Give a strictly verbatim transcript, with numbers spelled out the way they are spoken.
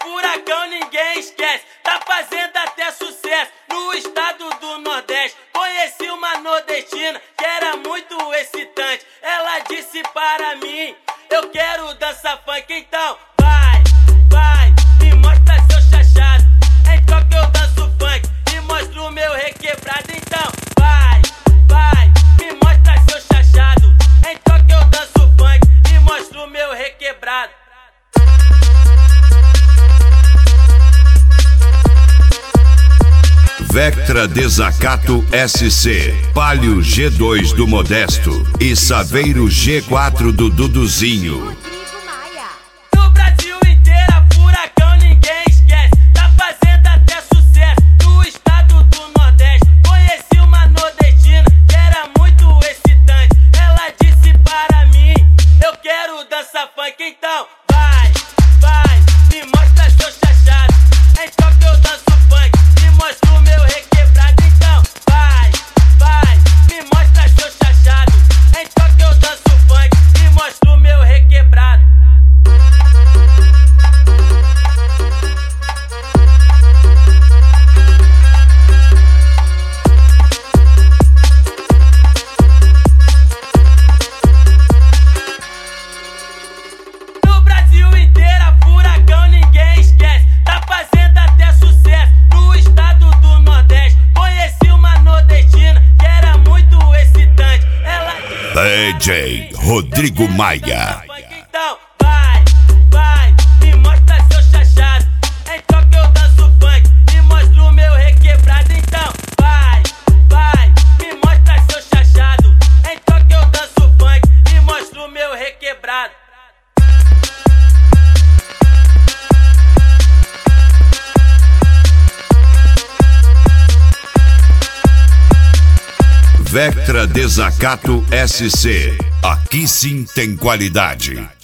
furacão, ninguém esquece. Tá fazendo até sucesso no estado do Nordeste. Conheci uma nordestina que era muito excitante. Ela disse para mim: eu quero dançar funk, então vai, vai, me mostra seu chachado. Então que eu danço funk e mostro o meu requebrado. Então vai, vai, me mostra seu chachado. Então que eu danço funk e mostro o meu requebrado. Vectra Desacato S C, Palio G dois do Modesto e Saveiro G quatro do Duduzinho. No Brasil inteiro, furacão, ninguém esquece. Tá fazendo até sucesso no estado do Nordeste. Conheci uma nordestina que era muito excitante. Ela disse para mim: eu quero dançar funk, então vai, vai, me mostra seu chachado. Então que eu danço funk e mostro o meu requebrado. Então vai, vai, me mostra seu chachado. Então que eu danço funk e mostro o meu requebrado. No Brasil inteiro, furacão, ninguém esquece. Tá fazendo até sucesso no estado do Nordeste. Conheci uma nordestina que era muito excitante. Ela D J Rodrigo Maia. então vai, vai, me mostra seu chachado. Então que eu danço funk e mostro o meu requebrado. Então vai, vai, me mostra seu chachado. Então que eu danço funk e mostro o meu requebrado. Vectra Desacato S C, aqui sim tem qualidade.